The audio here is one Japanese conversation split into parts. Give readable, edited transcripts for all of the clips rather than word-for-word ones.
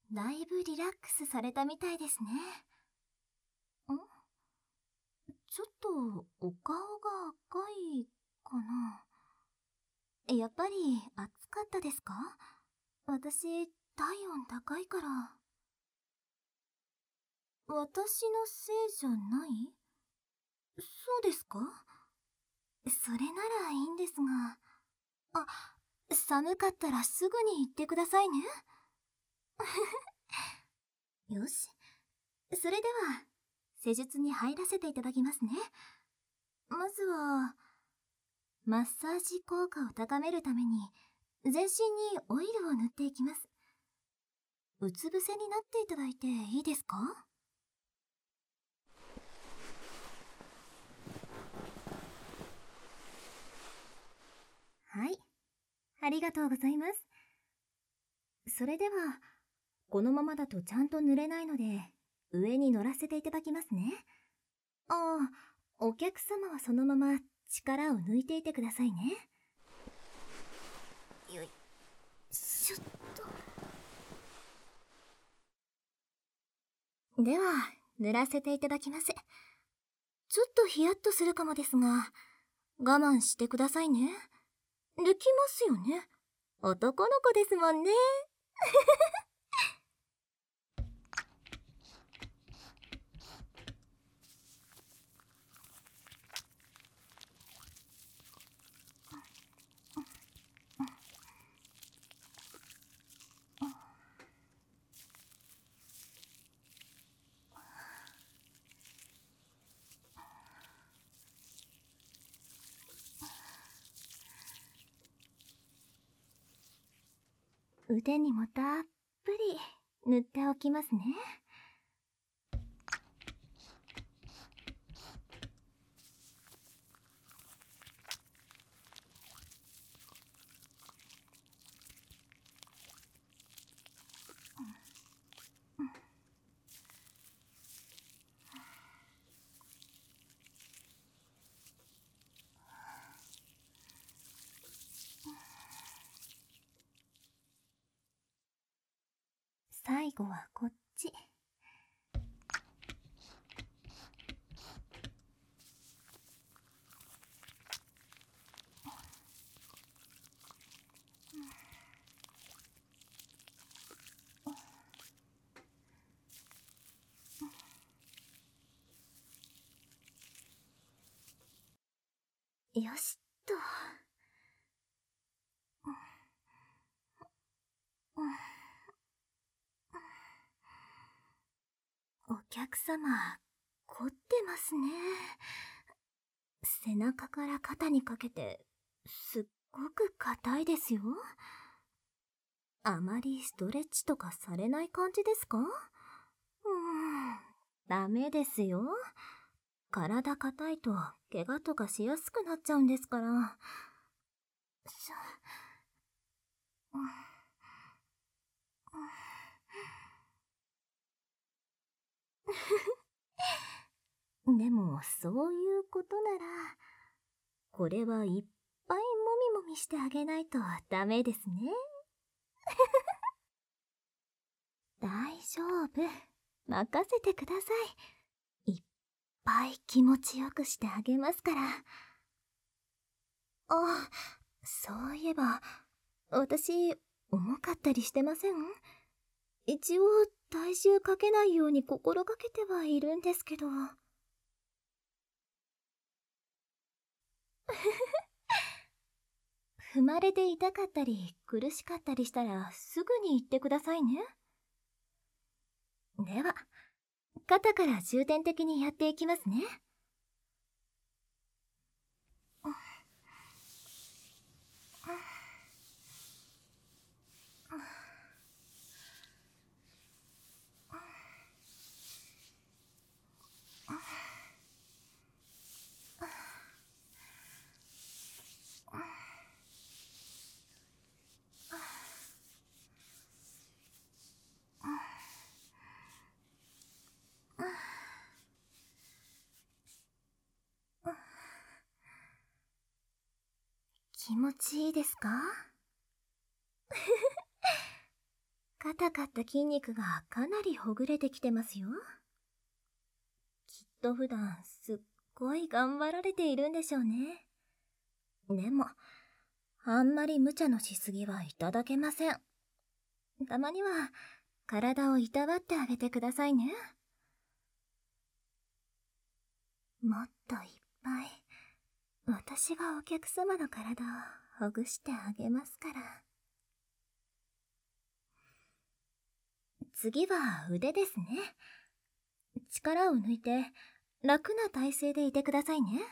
だいぶリラックスされたみたいですね。ちょっとお顔が赤いかな。やっぱり暑かったですか？私、体温高いから。私のせいじゃない？そうですか？それならいいんですが。あ、寒かったらすぐに行ってくださいね。よし。それでは、施術に入らせていただきますね。まずは、マッサージ効果を高めるために、全身にオイルを塗っていきます。うつ伏せになっていただいていいですか？はい。ありがとうございます。それでは、このままだとちゃんと塗れないので、上に乗らせていただきますね。ああ、お客様はそのまま力を抜いていてくださいね。よいしょっと。では、塗らせていただきます。ちょっとヒヤッとするかもですが、我慢してくださいね。できますよね。男の子ですもんね。腕にもたっぷり塗っておきますね。最後はこっち。よしっと。お客様、凝ってますね。背中から肩にかけて、すっごく硬いですよ。あまりストレッチとかされない感じですか？ダメですよ。体硬いと怪我とかしやすくなっちゃうんですから。でも、そういうことなら、これはいっぱいもみもみしてあげないとダメですね。大丈夫。任せてください。いっぱい気持ちよくしてあげますから。あ、そういえば、私、重かったりしてません？一応、体重かけないように心がけてはいるんですけど。踏まれて痛かったり苦しかったりしたらすぐに言ってくださいね。では、肩から重点的にやっていきますね。気持ちいいですか？ 硬かった筋肉がかなりほぐれてきてますよ。きっと普段すっごい頑張られているんでしょうね。でも、あんまり無茶のしすぎはいただけません。たまには体をいたわってあげてくださいね。もっといっぱい私がお客様の体をほぐしてあげますから。次は腕ですね。力を抜いて楽な体勢でいてくださいね。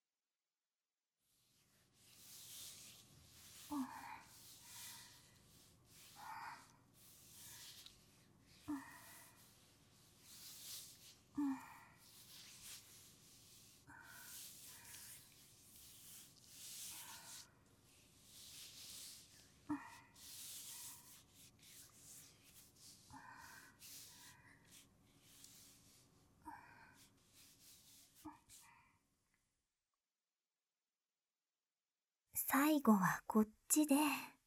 最後はこっちで。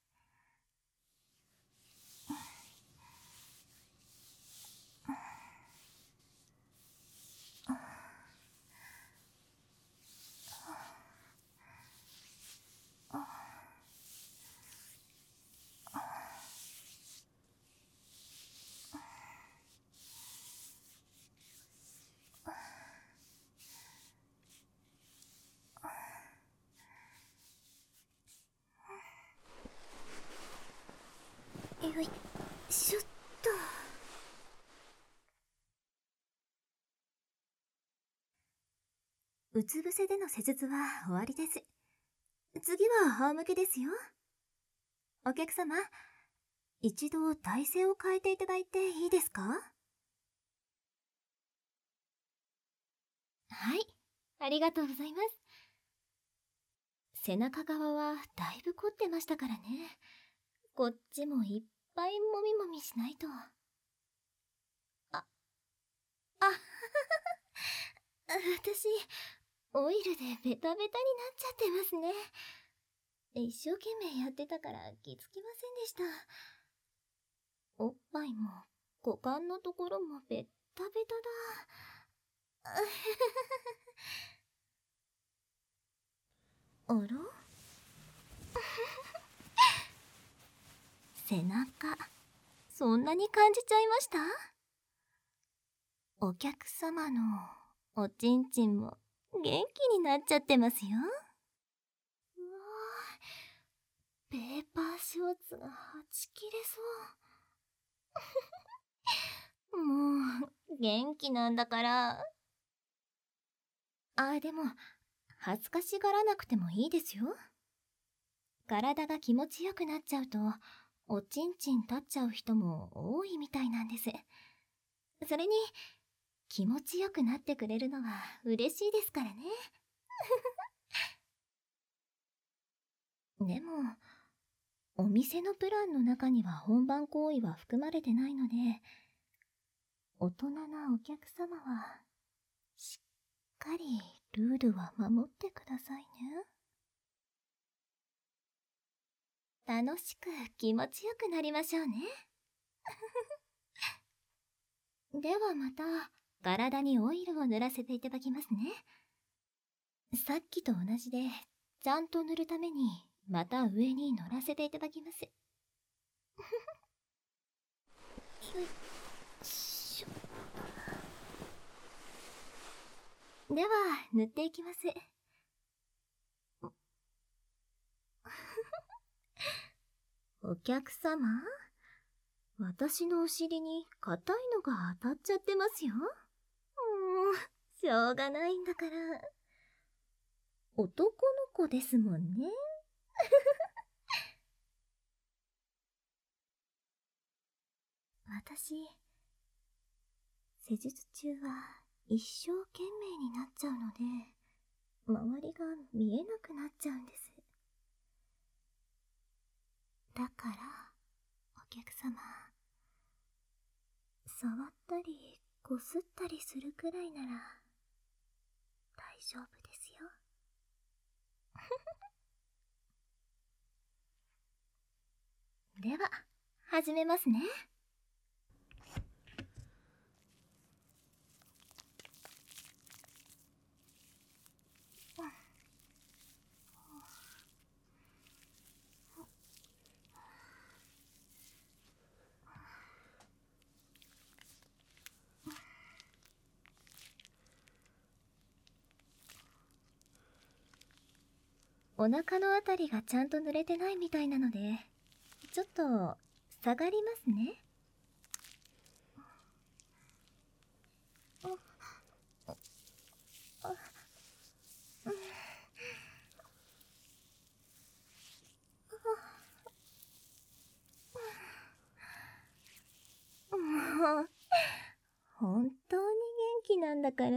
よいしょっと。うつ伏せでの施術は終わりです。次は仰向けですよ。お客様、一度体勢を変えていただいていいですか？はい、ありがとうございます。背中側はだいぶ凝ってましたからね。こっちもいっぱいもみもみしないと。あ、私、オイルでベタベタになっちゃってますね。一生懸命やってたから気づきませんでした。おっぱいも股間のところもベッタベタだ。あら背中、そんなに感じちゃいました？お客様のおちんちんも元気になっちゃってますよ。うわぁ、ペーパーショーツがはち切れそう。もう、元気なんだから。でも、恥ずかしがらなくてもいいですよ。体が気持ちよくなっちゃうと、おちんちん立っちゃう人も多いみたいなんです。それに、気持ちよくなってくれるのは嬉しいですからね。でも、お店のプランの中には本番行為は含まれてないので、大人なお客様は、しっかりルールは守ってくださいね。楽しく気持ちよくなりましょうね。ではまた、体にオイルを塗らせていただきますね。さっきと同じで、ちゃんと塗るために、また上に乗らせていただきます。よいしょ。では、塗っていきます。お客様、私のお尻に硬いのが当たっちゃってますよ。しょうがないんだから。男の子ですもんね。私、施術中は一生懸命になっちゃうので、周りが見えなくなっちゃうんです。だから、お客様、触ったりこすったりするくらいなら大丈夫ですよ。では、始めますね。 お腹のあたりがちゃんと濡れてないみたいなので、ちょっと下がりますね。もう本当に元気なんだから。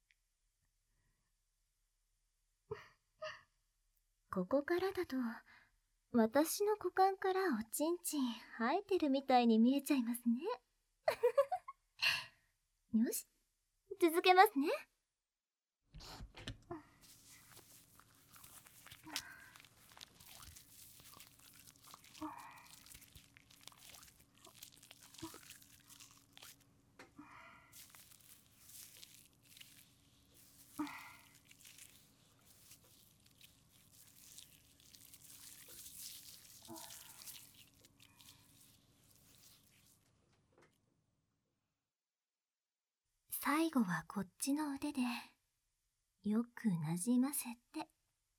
ここからだと私の股間からおちんちん生えてるみたいに見えちゃいますね。よし、続けますね。最後はこっちの腕でよくなじませて。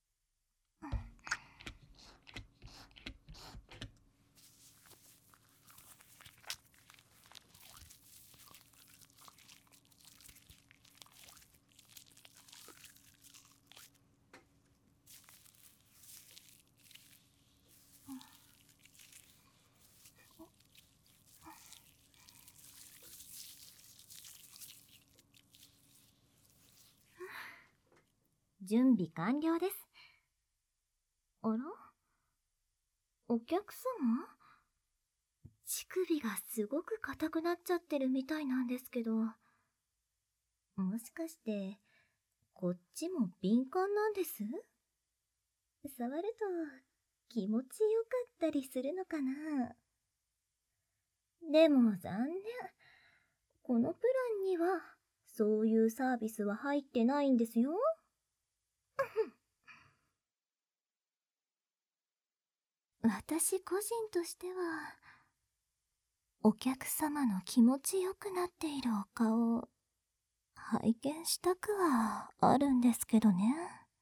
準備完了です。あら？お客様？乳首がすごく硬くなっちゃってるみたいなんですけど、もしかしてこっちも敏感なんです？触ると気持ちよかったりするのかな？でも残念。このプランにはそういうサービスは入ってないんですよ。私個人としては、お客様の気持ちよくなっているお顔を拝見したくはあるんですけどね。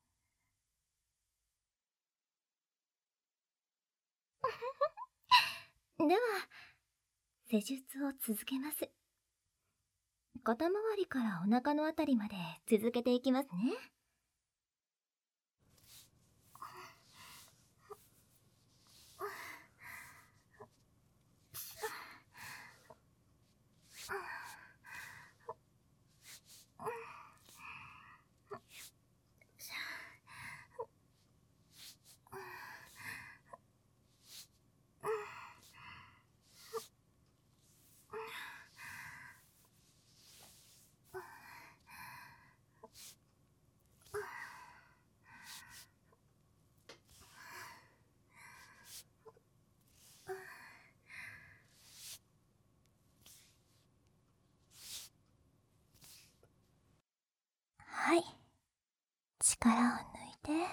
では、施術を続けます。肩周りからお腹のあたりまで続けていきますね。はい。力を抜いて。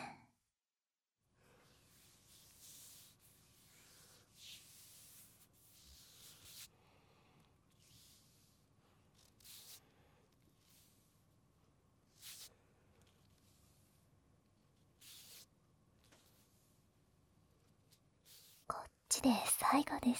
こっちで最後です。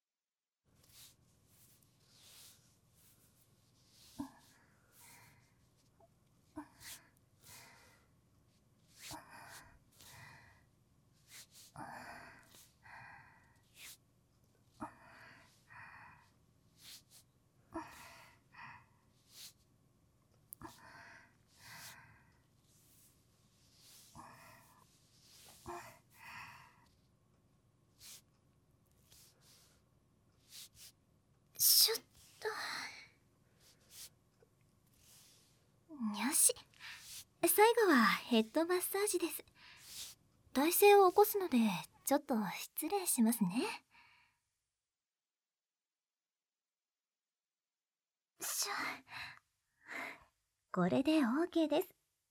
シュッと。よし。最後はヘッドマッサージです。体勢を起こすので、ちょっと失礼しますね。しょ。これで OK です。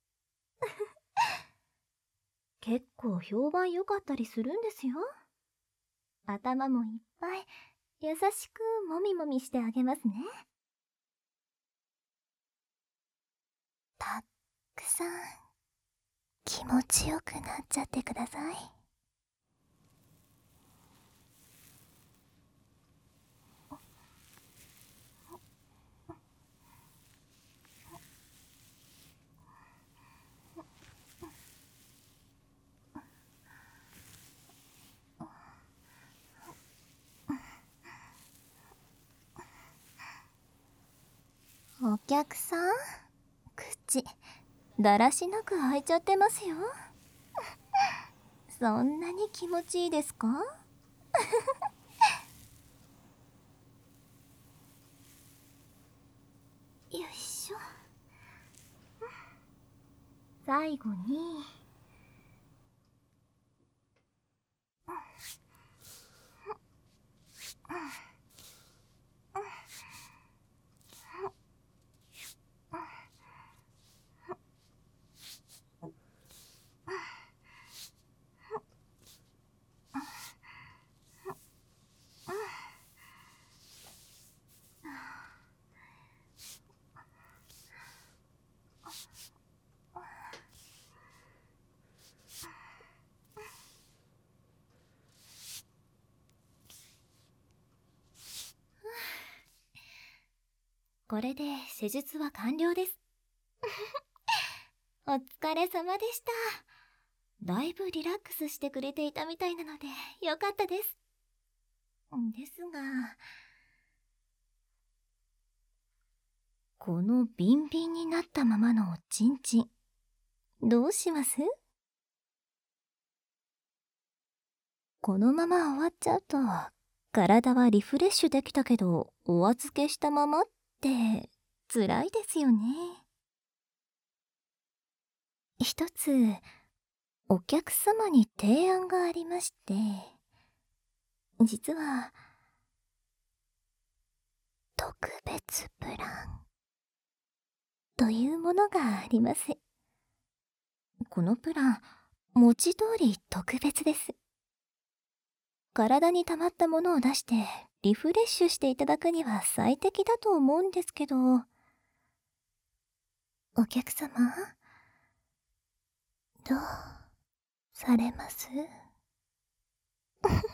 結構評判良かったりするんですよ。頭もいっぱい優しくもみもみしてあげますね。たっくさん気持ちよくなっちゃってください。お客さん、口だらしなく開いちゃってますよ。そんなに気持ちいいですか？よいしょ。最後にこれで施術は完了です。お疲れ様でした。だいぶリラックスしてくれていたみたいなのでよかったです。ですが、このビンビンになったままのおちんちん、どうします？このまま終わっちゃうと、体はリフレッシュできたけどお預けしたままって辛いですよね。一つお客様に提案がありまして、実は特別プランというものがあります。このプラン、文字通り特別です。体に溜まったものを出してリフレッシュしていただくには最適だと思うんですけど、お客様、どうされます？